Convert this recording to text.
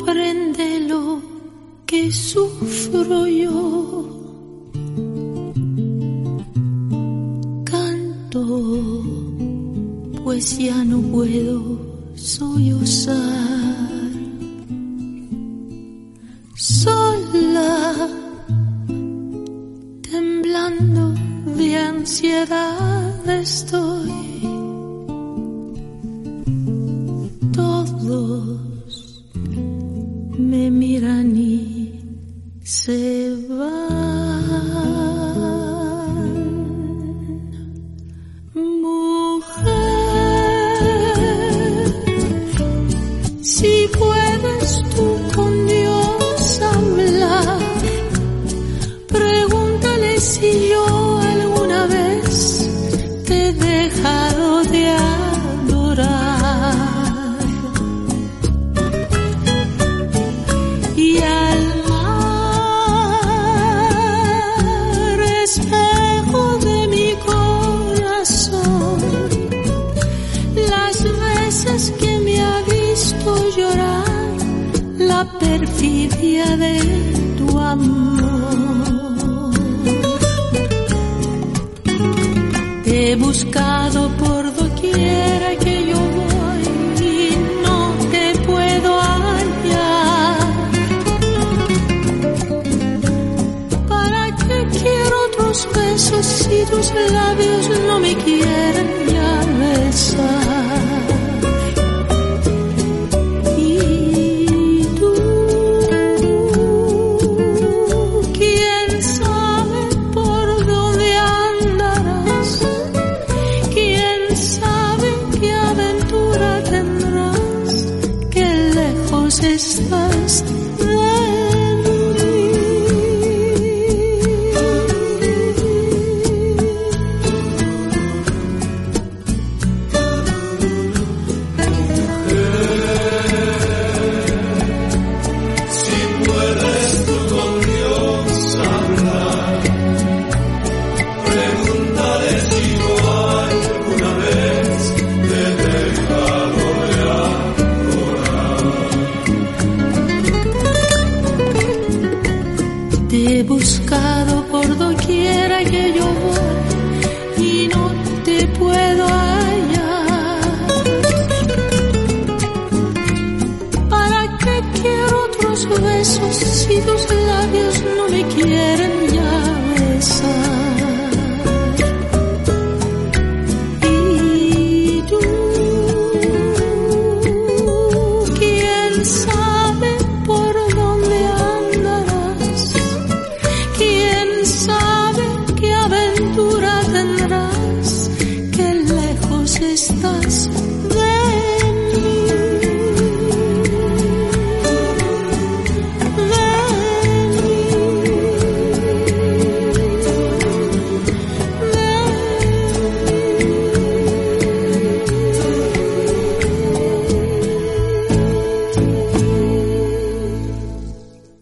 comprende lo que sufro yo. Canto, pues ya no puedo sollozar. Sola, temblando de ansiedad estoy. Todos me miran y se van. Mujer, si puedes tú con Dios hablar, pregúntale si yo alguna vez te he dejado de adorar. Y al mar, espejo de mi corazón, las veces que me ha visto llorar, la perfidia de tu amor. Te he buscado por doquiera que yo voy y no te puedo hallar. ¿Para qué quiero otros besos si tus labios no me quieren ya besar? Y tú, ¿quién sabe por dónde andarás? ¿Quién sabe qué aventura tendrás? Qué lejos estás de mí. Te he buscado por doquiera que yo voy y no te puedo hallar. ¿Para qué quiero otros besos si tus labios no me quieren